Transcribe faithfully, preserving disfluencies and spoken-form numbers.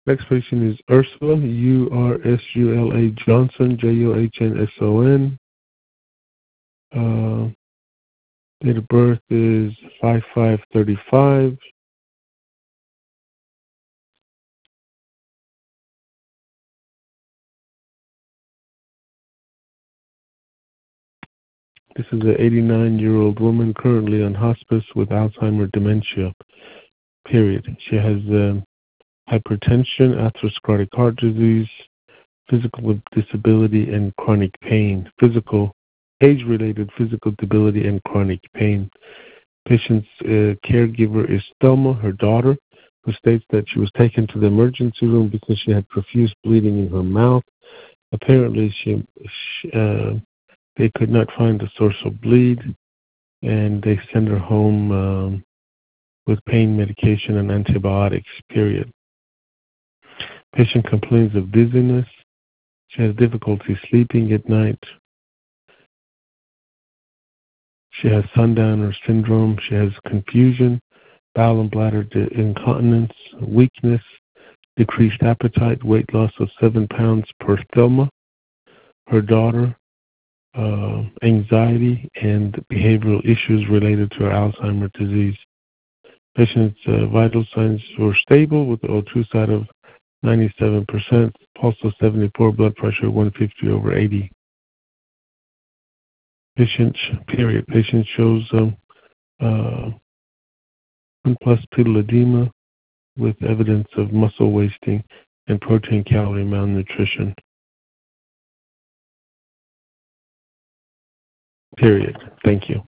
Next patient is Ursula, U R S U L A Johnson, J O H N S O N. Uh, date of birth is five five thirty-five. This is an eighty-nine-year-old woman currently on hospice with Alzheimer's dementia, period. She has um, hypertension, atherosclerotic heart disease, physical disability, and chronic pain. Physical, age-related physical disability and chronic pain. Patient's uh, caregiver is Thelma, her daughter, who states that she was taken to the emergency room because she had profuse bleeding in her mouth. Apparently, she, she uh, they could not find the source of bleed, and they sent her home um, with pain medication and antibiotics, period. Patient complains of dizziness. She has difficulty sleeping at night. She has sundowner syndrome. She has confusion, bowel and bladder incontinence, weakness, decreased appetite, weight loss of seven pounds per Thelma. Her daughter, uh, anxiety, and behavioral issues related to her Alzheimer's disease. Patient's uh, vital signs were stable with the O two side of ninety-seven percent, pulse of seventy-four, blood pressure one fifty over eighty. Patient, period. Patient shows um, uh, one plus pedal edema with evidence of muscle wasting and protein calorie malnutrition. Period. Thank you.